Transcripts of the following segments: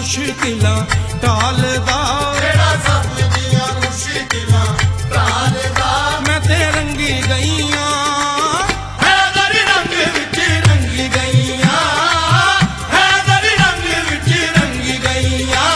मुश्किलां टालदा, जेड़ा सब दियां मुश्किलां टालदा। मैं ते रंगी गईयां हैदरी रंग विच रंगी गईयां, हैदरी रंग विच रंगी गईयां,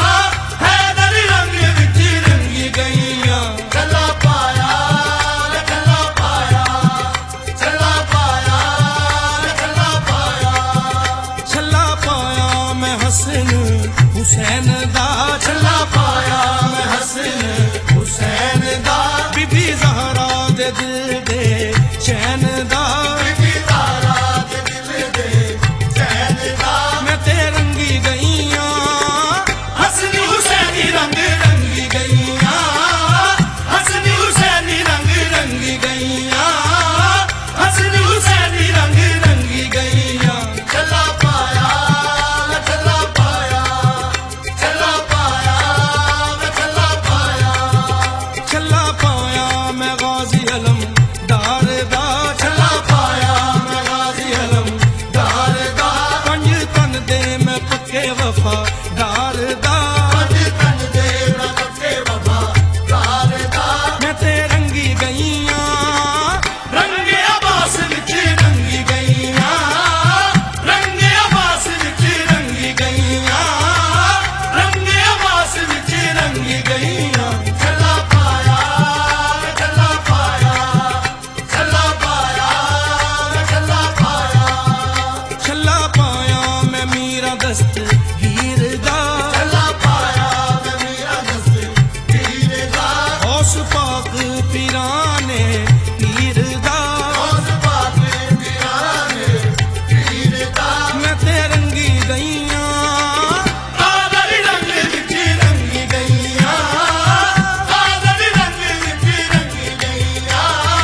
हैदरी रंग विच रंगी गईयां। चला पाया चला पाया, चला पाया चला पाया। छल्ला पाया मैं हसन हुसैन दा, चला पाया मैं हसन हुसैन दा। बीबी ज़हरा दे दिल दे चैन दा, बीबी ज़हरा दे दिल दे चैन दा। मैं ते रंगी गईयां हसनी हुसैनी रंग रंगी गईयां, हसनी हुसैनी रंग रंगी गईयां, हसनी हुसैनी रंग रंगी गईयां। चला पाया चला पाया, चला पाया चला पाया। छल्ला पाया मैं गाजी अलम दार दा, चला पाया मैं गाजी अलम दार दा। पंज तन दे मैं पक्के वफादार दा, पंज तन दे मैं पक्के वफादार दा। मैं ते रंगी गईयां रंगे अब्बास विच रंगी गईयां, रंगे अब्बास विच रंगी गईयां, रंगे अब्बास विच रंगी गईयां। चला पाया चला पाया, चला पाया चला पाया। छल्ला पाया मैं मीरा दस्त हीर दा, चला पाया मैं मीरा दस्तगीर दा। औस पाक पीराने पीर दा, औस पाक पीराने पीर दा। मैं ते रंगी गईयां कादरी रंग विच रंगी गईयां, कादरी रंग विच रंगी गईयां,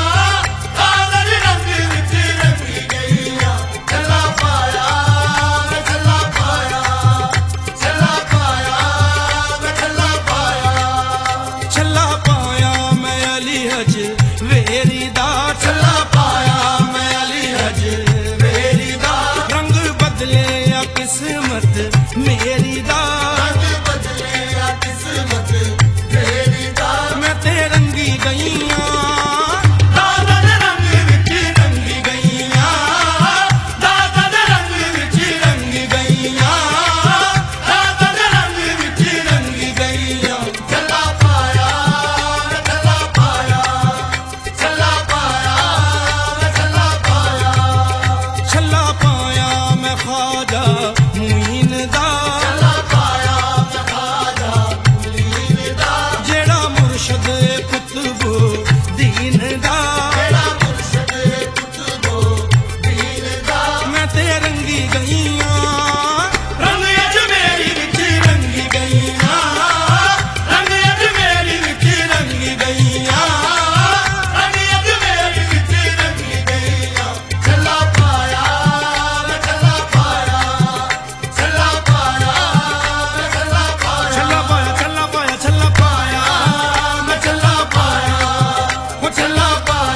कादरी रंग विच रंगी गईयां। चला पाया चला पाया, चला पाया चला पाया। छल्ला पाया मैं अली हज वेरी दा, चला पाया मैं अली हज वेरी दा। रंग बदले या किस्मत मेरी दा, रंग बदले या किस्मत मेरी दा। मैं ते रंगी गईयां दादा दे रंग विच रंगी गईयां, दादा दे रंग विच रंगी गईयां, दादा दे रंग विच रंगी गईयां। चला पाया चला पाया, चला पाया चला पाया। छल्ला पाया मैं ख्वाजा मुईन दा, चला पाया मैं ख्वाजा मुईन दा। जेड़ा मुर्शद कुतुब दीन दा, जेड़ा मुर्शद कुतुबो दीन दा। मैं ते रंगी गईयां रंग अजमेरी विच रंगी गईयां, रंग अजमेरी विच रंगी गईयां, रंग अजमेरी विच रंगी गईयां। चला पाया चला पाया, चला पाया चला पाया। छल्ला पाया छल्ला पाया छल्ला पाया मैं चला पाया वो चला पाया।